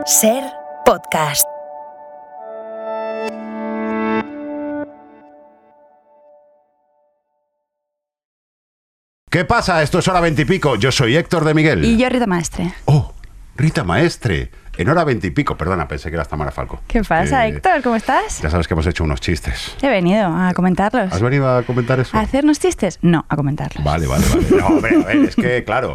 Ser podcast. ¿Qué pasa? Esto es Hora 20 y Pico. Yo soy Héctor de Miguel. Y yo, Rita Maestre. Oh, Rita Maestre. En Hora 20 y Pico. Perdona, pensé que eras Tamara Falco. ¿Qué pasa, Héctor? ¿Cómo estás? Ya sabes que hemos hecho unos chistes. He venido a comentarlos. ¿Has venido a comentar eso? ¿A hacernos chistes? No, a comentarlos. Vale. No, hombre, a ver, es que, claro,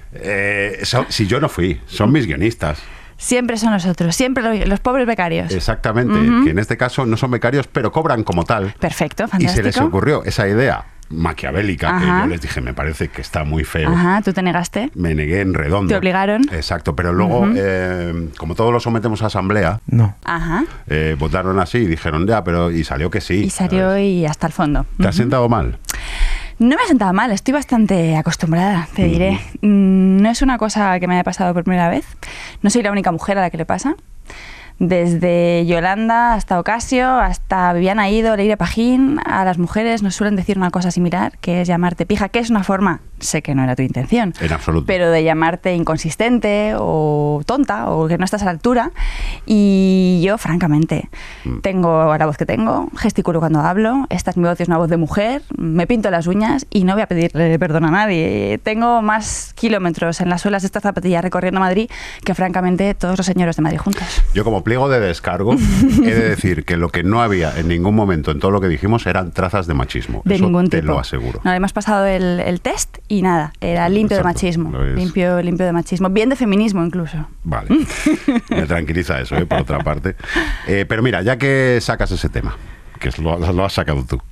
si yo no fui, son mis guionistas. Siempre son nosotros, siempre los pobres becarios. Exactamente, que en este caso no son becarios, pero cobran como tal. Perfecto, fantástico. Y se les ocurrió esa idea maquiavélica. Ajá. Que yo les dije, me parece que está muy feo. Ajá, ¿tú te negaste? Me negué en redondo. ¿Te obligaron? Exacto, pero luego, como todos lo sometemos a asamblea, No. Ajá. votaron así y dijeron ya, pero y salió que sí. Y salió ¿sabes? y hasta el fondo. ¿Te has sentado mal? No me ha sentado mal, estoy bastante acostumbrada, te diré. No es una cosa que me haya pasado por primera vez. No soy la única mujer a la que le pasa. Desde Yolanda hasta Ocasio, hasta Viviana Ido, Leire Pajín, a las mujeres nos suelen decir una cosa similar, que es llamarte pija, que es una forma, sé que no era tu intención, En absoluto. pero de llamarte inconsistente o tonta o que no estás a la altura. Y yo, francamente, tengo la voz que tengo, gesticulo cuando hablo, esta es mi voz, es una voz de mujer, me pinto las uñas y no voy a pedirle perdón a nadie. Tengo más kilómetros en las suelas de esta zapatilla recorriendo Madrid que, francamente, todos los señores de Madrid juntos. Yo como pliego de descargo he de decir que lo que no había en ningún momento en todo lo que dijimos eran trazas de machismo. De Eso ningún te tipo. lo aseguro. No, hemos pasado el test y nada, era limpio de Exacto, machismo. lo es. Limpio de machismo. Bien de feminismo incluso. Vale, me tranquiliza eso, por otra parte. Pero mira, ya que sacas ese tema, que lo has sacado tú,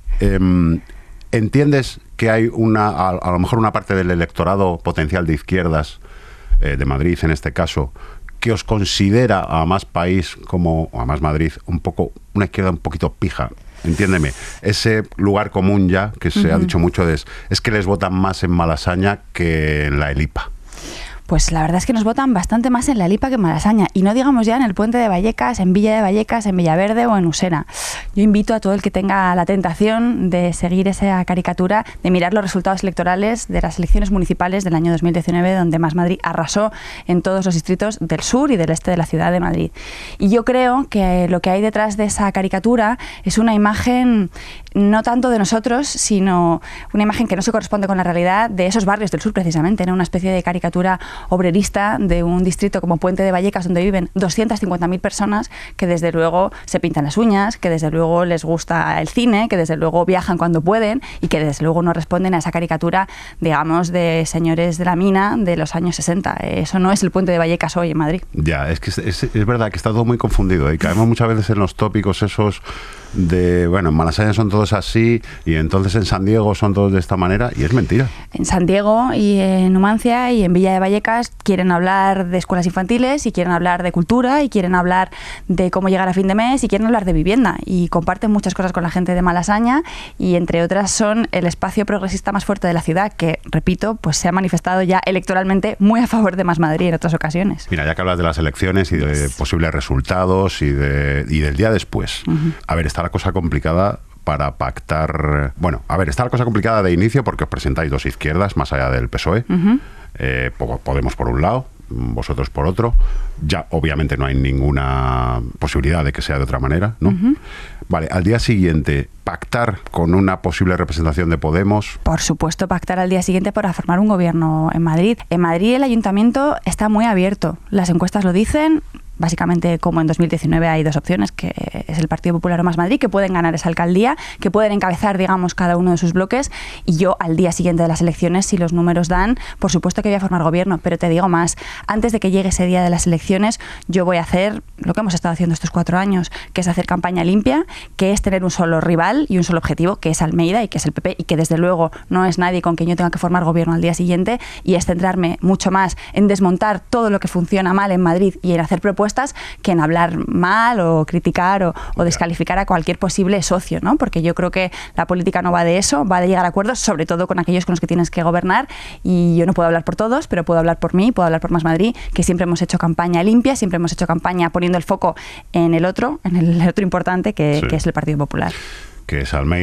¿entiendes que hay a lo mejor una parte del electorado potencial de izquierdas, de Madrid en este caso, que os considera a Más País o a Más Madrid un poco una izquierda un poquito pija? Entiéndeme, ese lugar común ya que se ha dicho mucho es que les votan más en Malasaña que en la Elipa. Pues la verdad es que nos votan bastante más en la Lipa que en Malasaña. Y no digamos ya en el Puente de Vallecas, en Villa de Vallecas, en Villaverde o en Usera. Yo invito a todo el que tenga la tentación de seguir esa caricatura, de mirar los resultados electorales de las elecciones municipales del año 2019, donde Más Madrid arrasó en todos los distritos del sur y del este de la ciudad de Madrid. Y yo creo que lo que hay detrás de esa caricatura es una imagen no tanto de nosotros, sino una imagen que no se corresponde con la realidad de esos barrios del sur, precisamente, ¿no? Una especie de caricatura obrerista de un distrito como Puente de Vallecas, donde viven 250.000 personas que desde luego se pintan las uñas, que desde luego les gusta el cine, que desde luego viajan cuando pueden y que desde luego no responden a esa caricatura, digamos, de señores de la mina de los años 60. Eso no es el Puente de Vallecas hoy en Madrid. Ya, es que es verdad que está todo muy confundido y caemos muchas veces en los tópicos esos de, bueno, en Malasaña son todos así y entonces en San Diego son todos de esta manera, y es mentira. En San Diego y en Numancia y en Villa de Vallecas quieren hablar de escuelas infantiles y quieren hablar de cultura y quieren hablar de cómo llegar a fin de mes y quieren hablar de vivienda, y comparten muchas cosas con la gente de Malasaña, y entre otras son el espacio progresista más fuerte de la ciudad, que, repito, pues se ha manifestado ya electoralmente muy a favor de Más Madrid en otras ocasiones. Mira, ya que hablas de las elecciones y de posibles resultados y del día después, a ver, está la cosa complicada para pactar. Bueno, a ver, está la cosa complicada de inicio porque os presentáis dos izquierdas más allá del PSOE. Podemos por un lado, vosotros por otro. Ya obviamente no hay ninguna posibilidad de que sea de otra manera, ¿no? Vale, al día siguiente, pactar con una posible representación de Podemos. Por supuesto, pactar al día siguiente para formar un gobierno en Madrid. En Madrid el ayuntamiento está muy abierto. Las encuestas lo dicen. Básicamente, como en 2019 hay dos opciones, que es el Partido Popular o Más Madrid, que pueden ganar esa alcaldía, que pueden encabezar, digamos, cada uno de sus bloques. Y yo, al día siguiente de las elecciones, si los números dan, por supuesto que voy a formar gobierno. Pero te digo más, antes de que llegue ese día de las elecciones, yo voy a hacer lo que hemos estado haciendo estos 4 años, que es hacer campaña limpia, que es tener un solo rival y un solo objetivo, que es Almeida y que es el PP, y que desde luego no es nadie con quien yo tenga que formar gobierno al día siguiente, y es centrarme mucho más en desmontar todo lo que funciona mal en Madrid y en hacer propuestas que en hablar mal o criticar o descalificar a cualquier posible socio, ¿no? Porque yo creo que la política no va de eso, va de llegar a acuerdos, sobre todo con aquellos con los que tienes que gobernar, y yo no puedo hablar por todos, pero puedo hablar por mí, puedo hablar por Más Madrid, que siempre hemos hecho campaña limpia, siempre hemos hecho campaña poniendo el foco en el otro importante, que es el Partido Popular. Que es Almeida,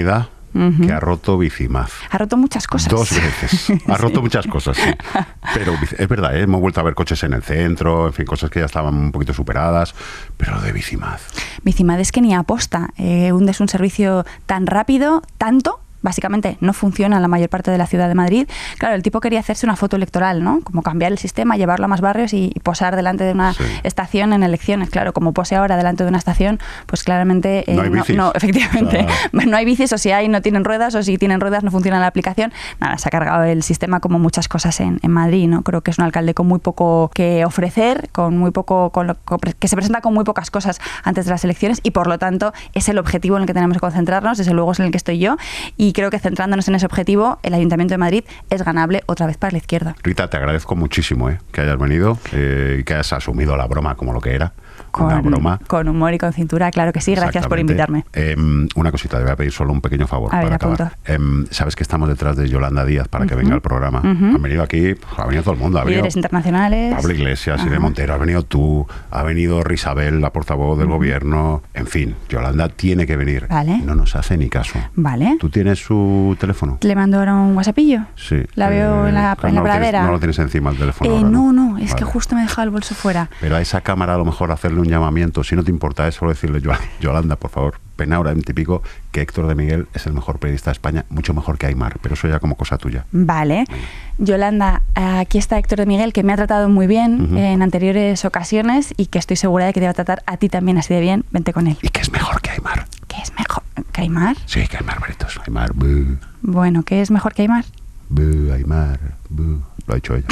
que ha roto Bicimaz. Ha roto muchas cosas. 2 veces. Ha roto muchas cosas, sí. Pero es verdad, hemos vuelto a ver coches en el centro, en fin, cosas que ya estaban un poquito superadas, pero lo de Bicimaz. Bicimaz es que ni aposta. Hundes un servicio tan rápido, tanto... Básicamente no funciona en la mayor parte de la ciudad de Madrid. Claro, el tipo quería hacerse una foto electoral, ¿no? Como cambiar el sistema, llevarlo a más barrios y posar delante de una estación en elecciones. Claro, como pose ahora delante de una estación, pues claramente... no hay bicis. No, efectivamente. No hay bicis, o si hay, no tienen ruedas, o si tienen ruedas, no funciona la aplicación. Nada, se ha cargado el sistema como muchas cosas en Madrid, ¿no? Creo que es un alcalde con muy poco que ofrecer, con muy poco... que se presenta con muy pocas cosas antes de las elecciones y, por lo tanto, es el objetivo en el que tenemos que concentrarnos, desde luego es en el que estoy yo, y creo que centrándonos en ese objetivo, el Ayuntamiento de Madrid es ganable otra vez para la izquierda. Rita, te agradezco muchísimo que hayas venido y que hayas asumido la broma como lo que era. Una broma. Con humor y con cintura, claro que sí. Gracias por invitarme. Una cosita, te voy a pedir solo un pequeño favor a ver, para acabar. Sabes que estamos detrás de Yolanda Díaz para que venga al programa. Han venido aquí, ha venido todo el mundo. Líderes internacionales. Pablo Iglesias, Irene Montero, ha venido tú, ha venido Risabel, la portavoz del gobierno. En fin, Yolanda tiene que venir. Vale. No nos hace ni caso. Vale. ¿Tú tienes su teléfono? ¿Le mando ahora un WhatsAppillo? Sí. ¿La veo en la pradera? No lo tienes encima el teléfono ahora, no, es que justo me he dejado el bolso fuera. Pero a esa cámara a lo mejor hacerle un llamamiento, si no te importa, es solo decirle, Yolanda, por favor, ven ahora en típico que Héctor de Miguel es el mejor periodista de España, mucho mejor que Aimar, pero eso ya como cosa tuya. Vale. Yolanda, aquí está Héctor de Miguel, que me ha tratado muy bien en anteriores ocasiones y que estoy segura de que te va a tratar a ti también así de bien. Vente con él. ¿Y qué es mejor que Aimar? ¿Qué es mejor que Aimar? Sí, que Aimar, Baritos. Aimar, buh. Bueno, ¿qué es mejor que Aimar? Buh, Aimar, buh. Lo ha dicho ella.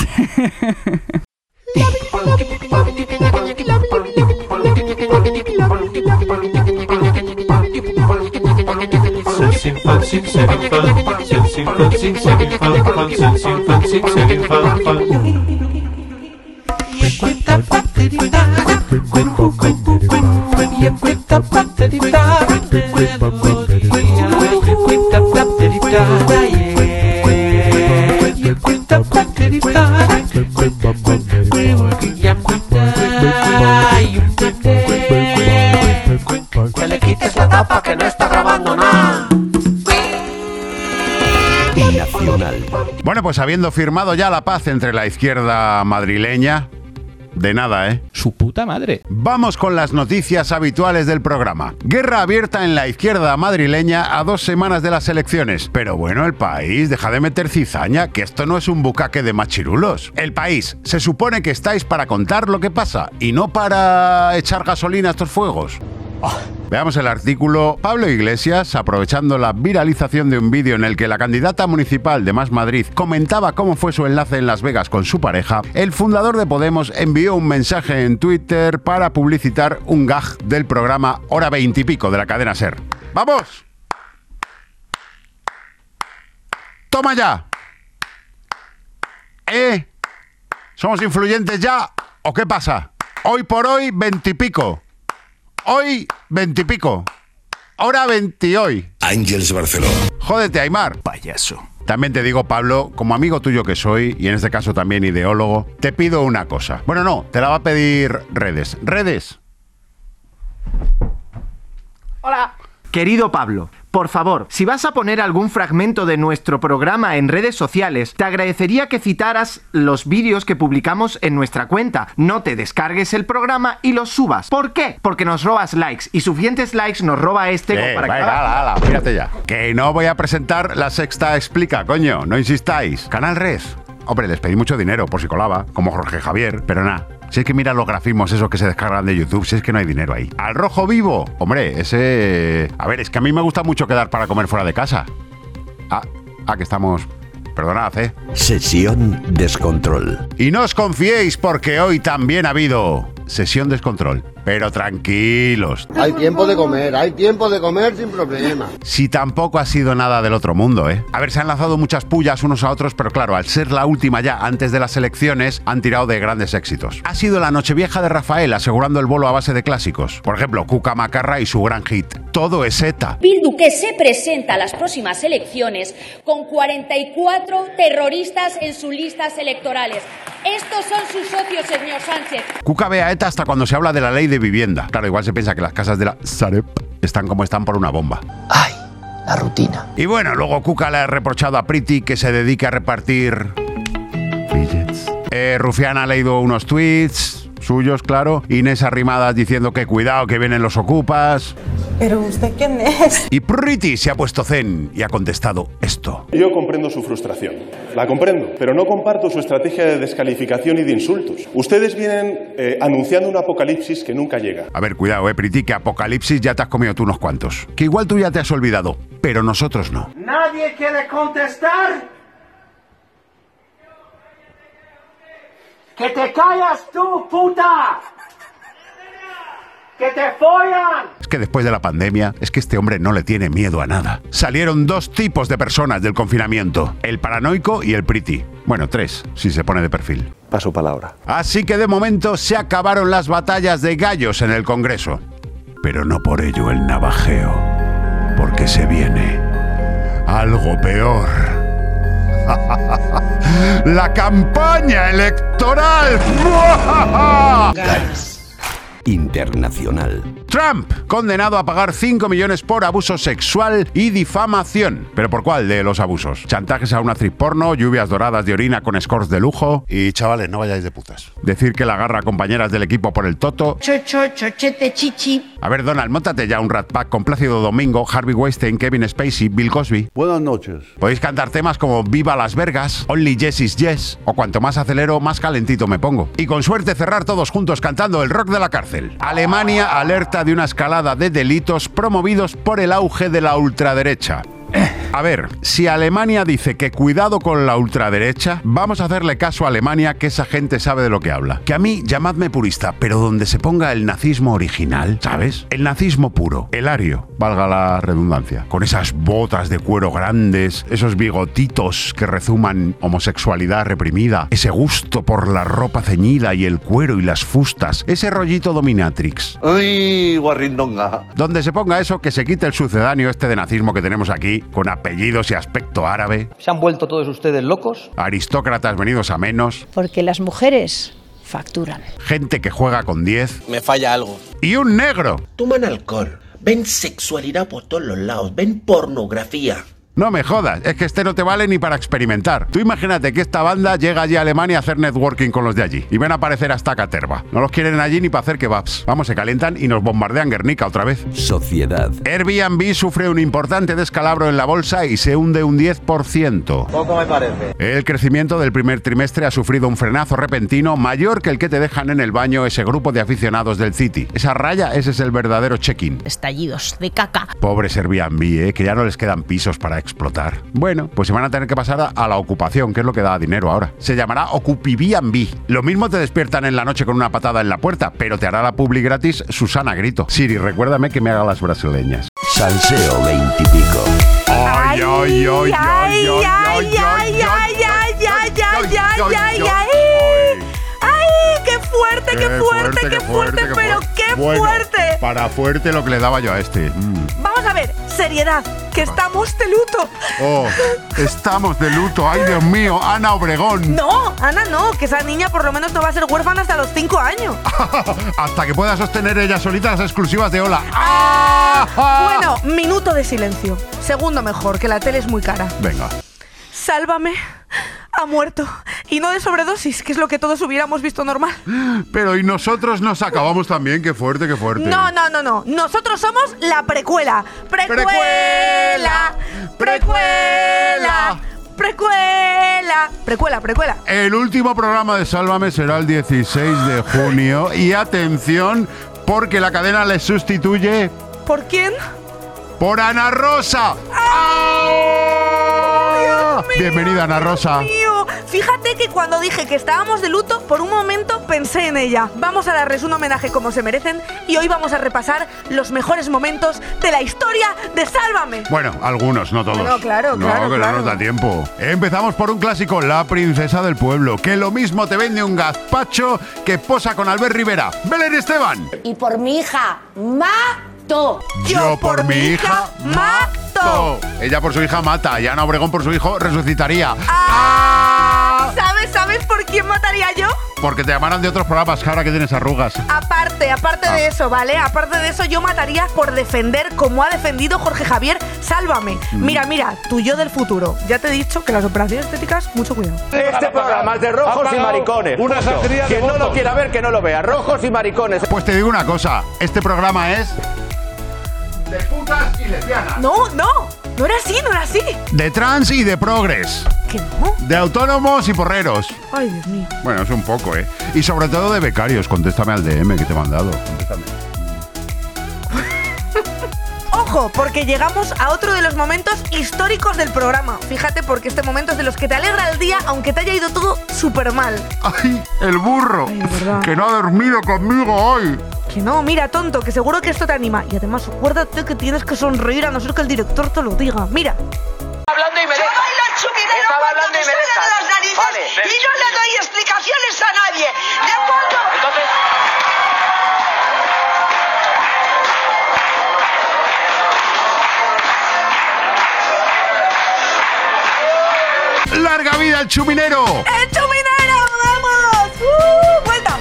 Que le quites la tapa que no está grabando nada. Nacional. Bueno, pues habiendo firmado ya la paz entre la izquierda madrileña, de nada, Su puta madre. Vamos con las noticias habituales del programa. Guerra abierta en la izquierda madrileña a 2 semanas de las elecciones. Pero bueno, El País, deja de meter cizaña, que esto no es un bucaque de machirulos. El País, se supone que estáis para contar lo que pasa y no para echar gasolina a estos fuegos. Veamos el artículo. Pablo Iglesias, aprovechando la viralización de un vídeo en el que la candidata municipal de Más Madrid comentaba cómo fue su enlace en Las Vegas con su pareja, el fundador de Podemos envió un mensaje en Twitter para publicitar un gag del programa Hora 20 y pico de la cadena SER. ¡Vamos! ¡Toma ya! ¿Somos influyentes ya o qué pasa? Hoy por hoy 20 y pico. Hoy 20 y pico. Hora 20 hoy. Ángeles Barceló. Jódete, Aimar. Payaso. También te digo, Pablo, como amigo tuyo que soy, y en este caso también ideólogo, te pido una cosa. Bueno, no, te la va a pedir Redes. Redes. Hola. Querido Pablo, por favor, si vas a poner algún fragmento de nuestro programa en redes sociales, te agradecería que citaras los vídeos que publicamos en nuestra cuenta. No te descargues el programa y los subas. ¿Por qué? Porque nos robas likes y suficientes likes nos roba como para que... Ala, fíjate ya. Que no voy a presentar La Sexta Explica, coño, no insistáis. Canal Red. Hombre, les pedí mucho dinero por si colaba, como Jorge Javier, pero nada. Si es que mira los grafismos esos que se descargan de YouTube, si es que no hay dinero ahí. Al Rojo Vivo, hombre, ese... A ver, es que a mí me gusta mucho quedar para comer fuera de casa. Que estamos... Perdonad, Sesión Descontrol. Y no os confiéis porque hoy también ha habido Sesión Descontrol. Pero tranquilos. Hay tiempo de comer sin problema. Si tampoco ha sido nada del otro mundo, A ver, se han lanzado muchas pullas unos a otros, pero claro, al ser la última ya antes de las elecciones, han tirado de grandes éxitos. Ha sido la Nochevieja de Rafael asegurando el bolo a base de clásicos. Por ejemplo, Cuca Macarra y su gran hit, Todo es ETA. Bildu, que se presenta a las próximas elecciones con 44 terroristas en sus listas electorales. Estos son sus socios, señor Sánchez. Cuca ve a ETA hasta cuando se habla de la ley de vivienda. Claro, igual se piensa que las casas de la Sareb están como están por una bomba. ¡Ay! La la rutina. Y bueno, luego Cuca le ha reprochado a Priti que se dedica a repartir billets. Rufián ha leído unos tweets suyos, claro. Inés Arrimadas diciendo que cuidado, que vienen los ocupas. ¿Pero usted quién es? Y Priti se ha puesto zen y ha contestado esto. Yo comprendo su frustración, la comprendo, pero no comparto su estrategia de descalificación y de insultos. Ustedes vienen anunciando un apocalipsis que nunca llega. A ver, cuidado, Priti, que apocalipsis ya te has comido tú unos cuantos. Que igual tú ya te has olvidado, pero nosotros no. ¿Nadie quiere contestar? ¡Que te callas tú, puta! ¡Que te follan! Es que después de la pandemia, es que este hombre no le tiene miedo a nada. Salieron dos tipos de personas del confinamiento, el paranoico y el Priti. Bueno, tres, si se pone de perfil. Paso palabra. Así que de momento se acabaron las batallas de gallos en el Congreso. Pero no por ello el navajeo, porque se viene algo peor. ¡La campaña electoral! Internacional. Trump, condenado a pagar 5 millones por abuso sexual y difamación. ¿Pero por cuál de los abusos? Chantajes a una actriz porno, lluvias doradas de orina con scores de lujo. Y chavales, no vayáis de putas. Decir que la agarra a compañeras del equipo por el toto. Chochete, chichi. A ver, Donald, móntate ya un Rat Pack con Plácido Domingo, Harvey Weinstein, Kevin Spacey, Bill Cosby. Buenas noches. Podéis cantar temas como Viva Las Vergas, Only Yes is Yes, o cuanto más acelero, más calentito me pongo. Y con suerte cerrar todos juntos cantando el rock de la cárcel. Alemania alerta de una escalada de delitos promovidos por el auge de la ultraderecha. A ver, si Alemania dice que cuidado con la ultraderecha, vamos a hacerle caso a Alemania, que esa gente sabe de lo que habla. Que a mí, llamadme purista, pero donde se ponga el nazismo original, ¿sabes? El nazismo puro, el ario, valga la redundancia. Con esas botas de cuero grandes, esos bigotitos que rezuman homosexualidad reprimida, ese gusto por la ropa ceñida y el cuero y las fustas, ese rollito dominatrix. ¡Ay, guarrindonga! Donde se ponga eso, que se quite el sucedáneo este de nazismo que tenemos aquí, con apellidos y aspecto árabe. ¿Se han vuelto todos ustedes locos? Aristócratas venidos a menos. Porque las mujeres facturan. Gente que juega con 10. Me falla algo. Y un negro. Toman alcohol, ven sexualidad por todos los lados, ven pornografía. No me jodas, es que este no te vale ni para experimentar. Tú imagínate que esta banda llega allí a Alemania a hacer networking con los de allí y ven a aparecer hasta Caterva. No los quieren allí ni para hacer kebabs. Vamos, se calientan y nos bombardean Guernica otra vez. Sociedad. Airbnb sufre un importante descalabro en la bolsa y se hunde un 10%. Poco me parece. El crecimiento del primer trimestre ha sufrido un frenazo repentino mayor que el que te dejan en el baño ese grupo de aficionados del City. Esa raya, ese es el verdadero check-in. Estallidos de caca. Pobres Airbnb, que ya no les quedan pisos para explotar. Bueno, pues se van a tener que pasar a la ocupación, que es lo que da dinero ahora. Se llamará Ocupibnb. Lo mismo te despiertan en la noche con una patada en la puerta, pero te hará la publi gratis Susana Grito. Siri, recuérdame que me haga las brasileñas. Salseo 20 y pico. ¡Ay, ay, ay, ay, ay, ay, ay, ¡Ay, qué fuerte, qué fuerte, qué fuerte, pero qué fuerte! Para fuerte lo que le daba yo a este. Vamos a ver, seriedad, que estamos de luto. Oh, estamos de luto. ¡Ay, Dios mío! Ana Obregón. No, Ana no, que esa niña por lo menos no va a ser huérfana hasta los 5 años. Hasta que pueda sostener ella solita las exclusivas de Hola. Bueno, minuto de silencio. Segundo mejor, que la tele es muy cara. Venga. Sálvame. Ha muerto. Y no de sobredosis, que es lo que todos hubiéramos visto normal. Pero y nosotros nos acabamos también. Qué fuerte, qué fuerte. No. Nosotros somos la precuela. Precuela. El último programa de Sálvame será el 16 de junio. Y atención, porque la cadena les sustituye. ¿Por quién? ¡Por Ana Rosa! Dios mío, bienvenida, Ana Rosa. Dios mío. Fíjate que cuando dije que estábamos de luto, por un momento pensé en ella. Vamos a darles un homenaje como se merecen y hoy vamos a repasar los mejores momentos de la historia de Sálvame. Bueno, algunos, no todos. Bueno, claro. No nos da tiempo. Empezamos por un clásico, La princesa del pueblo, que lo mismo te vende un gazpacho que posa con Albert Rivera. ¡Belén Esteban! Y por mi hija, mato. Yo por mi hija mato. Ella por su hija mata y Ana Obregón por su hijo resucitaría. ¿Sabes por quién mataría yo? Porque te llamarán de otros programas ahora que tienes arrugas. Aparte de eso, ¿vale? Aparte de eso, yo mataría por defender como ha defendido Jorge Javier Sálvame. Mira, tu yo del futuro. Ya te he dicho que las operaciones estéticas, mucho cuidado. Este programa es de rojos y maricones. Una sangría de Quien no lo quiera ver, que no lo vea. Rojos y maricones. Pues te digo una cosa, este programa es de putas y lesbianas. No era así. De trans y de progres. ¿Qué no? De autónomos y porreros. Ay, Dios mío. Bueno, es un poco, ¿eh? Y sobre todo de becarios. Contéstame al DM que te he mandado. Contéstame. Ojo, porque llegamos a otro de los momentos históricos del programa. Fíjate, porque este momento es de los que te alegra el día, aunque te haya ido todo súper mal. ¡Ay, el burro! Ay, verdad. Que no ha dormido conmigo hoy. Que no, mira, tonto, que seguro que esto te anima. Y además, acuérdate que tienes que sonreír a no ser que el director te lo diga. Mira. Hablando y me dejas. Estaba hablando y me dejas. Las narices, vale. Y no le doy explicaciones a nadie. ¿De acuerdo? Entonces... ¡Larga vida al chuminero! ¡El chuminero! ¡Vamos! ¡Vuelta!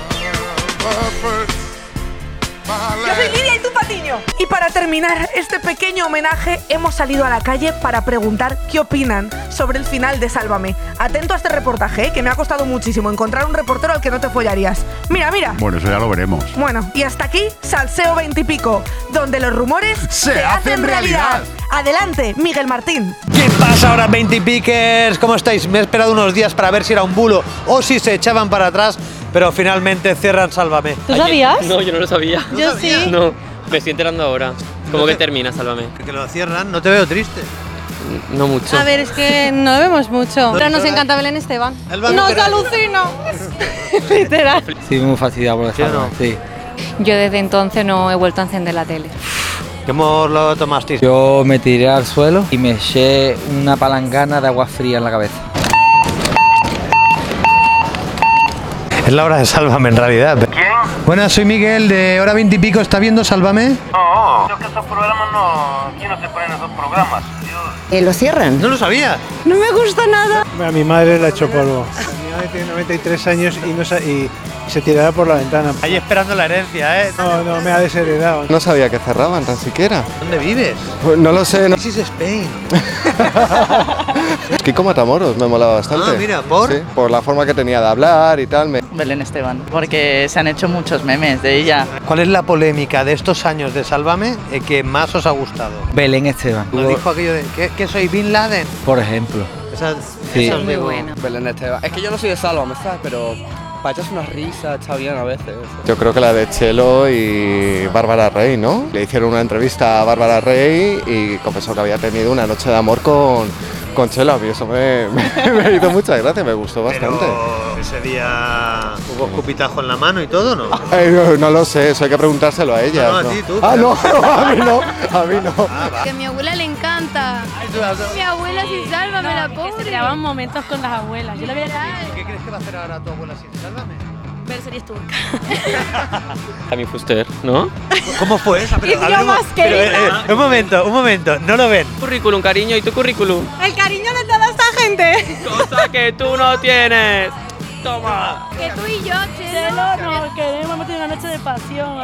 Yo soy Lidia y tú Patiño. Y para terminar este pequeño homenaje, hemos salido a la calle para preguntar qué opinan sobre el final de Sálvame. Atento a este reportaje, que me ha costado muchísimo encontrar un reportero al que no te follarías. Mira. Bueno, eso ya lo veremos. Bueno, y hasta aquí Salseo 20 y pico, donde los rumores se hacen realidad. Adelante, Miguel Martín. ¿Qué pasa ahora, 20 y pickers? ¿Cómo estáis? Me he esperado unos días para ver si era un bulo o si se echaban para atrás, pero finalmente cierran Sálvame. ¿Tú sabías? No, yo no lo sabía. Yo sí. No, me estoy enterando ahora. ¿Cómo que termina Sálvame? Que lo cierran, no te veo triste. No mucho. A ver, es que no lo vemos mucho. Pero nos encanta Belén Esteban. ¡Nos alucino! Literal. Sí, muy fastidiado por dejarlo. Sí. Yo desde entonces no he vuelto a encender la tele. ¿Cómo lo tomasteis? Yo me tiré al suelo y me eché una palangana de agua fría en la cabeza. Es la hora de Sálvame, en realidad. ¿Quién? Buenas, soy Miguel, de Hora 20 y pico. ¿Está viendo Sálvame? No, yo que esos programas no... ¿Quién no se pone en esos programas? ¿Lo cierran? No lo sabía. No me gusta nada. A mi madre la ha hecho polvo. Mi madre tiene 93 años y se tirará por la ventana. Ahí esperando la herencia, ¿eh? No, me ha desheredado. No sabía que cerraban tan siquiera. ¿Dónde vives? Pues no lo sé. This is Spain. Kiko Matamoros me molaba bastante. Ah, mira, ¿por? Sí, por la forma que tenía de hablar y tal. Belén Esteban, porque se han hecho muchos memes de ella. ¿Cuál es la polémica de estos años de Sálvame que más os ha gustado? Belén Esteban. Lo dijo aquello de ¿que soy Bin Laden? Por ejemplo. Esa sí. es muy buena. Belén Esteban. Es que yo no soy de Sálvame, ¿sabes? Pero para echarse una risa está bien a veces. Yo creo que la de Chelo y Bárbara Rey, ¿no? Le hicieron una entrevista a Bárbara Rey y confesó que había tenido una noche de amor con Chelo. Y eso me hizo mucha gracia, me gustó bastante. Pero ese día hubo escupitajo en la mano y todo, ¿no? No lo sé, eso hay que preguntárselo a ella. No, a ti, tú. Ah, no, a mí no. Que a mi abuela le encanta. Mi abuela sin Sálvame, la pobre. Se creaban momentos con las abuelas. Yo la veía. ¿Qué crees que va a hacer ahora tu abuela sin Sálvame? Ver series turcas. También Fuster, ¿no? ¿Cómo fue esa? Un momento, no lo ven. Currículum, cariño, ¿y tu currículum? El cariño de toda esta gente. Cosa que tú no tienes. Toma. Que tú y yo, Chelo, no, queremos meter una noche de pasión.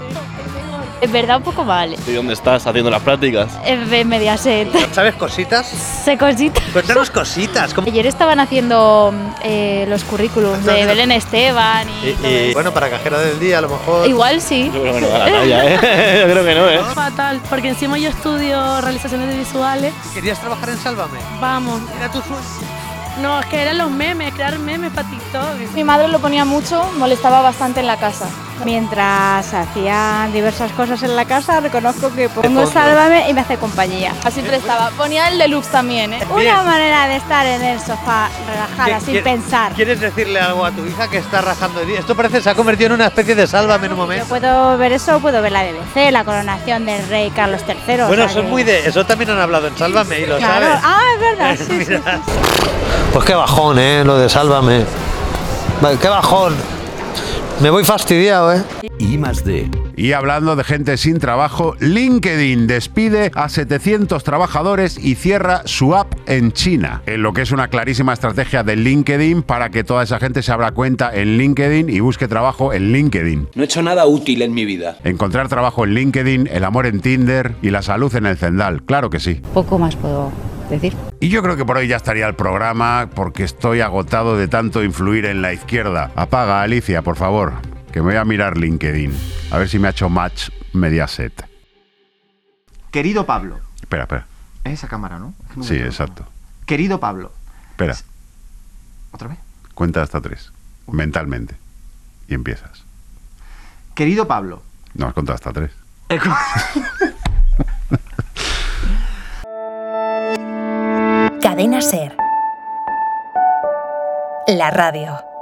Es verdad, un poco vale. ¿Y dónde estás haciendo las prácticas? En Mediaset. ¿Sabes cositas? Sé cositas. Cuéntanos cositas. Ayer estaban haciendo los currículums de Belén Esteban y bueno, para cajera del día a lo mejor. Igual sí. Yo creo que no va a la talla, ¿eh? Yo creo que no, ¿eh? Fatal, porque encima yo estudio realizaciones de visuales. ¿Querías trabajar en Sálvame? Vamos. ¿Era tu sueño? No, es que eran los memes, crear memes para TikTok. Mi madre lo ponía mucho, molestaba bastante en la casa. Mientras hacía diversas cosas en la casa, reconozco que pongo Sálvame y me hace compañía. Siempre estaba. Ponía el deluxe también, ¿eh? Una manera de estar en el sofá relajada, sin pensar. ¿Quieres decirle algo a tu hija que está rajando de ti? Esto parece que se ha convertido en una especie de Sálvame en un momento. Yo puedo ver eso, puedo ver la BBC, la coronación del rey Carlos III. Bueno, eso es muy de... Eso también han hablado en Sálvame y lo claro. sabes. Ah, es verdad, sí, sí. Pues qué bajón, lo de Sálvame. Qué bajón. Me voy fastidiado, I+D, Y hablando de gente sin trabajo, LinkedIn despide a 700 trabajadores y cierra su app en China. En lo que es una clarísima estrategia de LinkedIn para que toda esa gente se abra cuenta en LinkedIn y busque trabajo en LinkedIn. No he hecho nada útil en mi vida. Encontrar trabajo en LinkedIn, el amor en Tinder y la salud en el Zendal. Claro que sí. Poco más puedo decir. Y yo creo que por hoy ya estaría el programa porque estoy agotado de tanto influir en la izquierda. Apaga, Alicia, por favor, que me voy a mirar LinkedIn. A ver si me ha hecho match Mediaset. Querido Pablo. Espera. Esa cámara, ¿no? Sí, exacto. Querido Pablo. Espera. ¿Otra vez? Cuenta hasta 3, mentalmente. Y empiezas. Querido Pablo. No, has contado hasta 3. Cadena SER. La radio.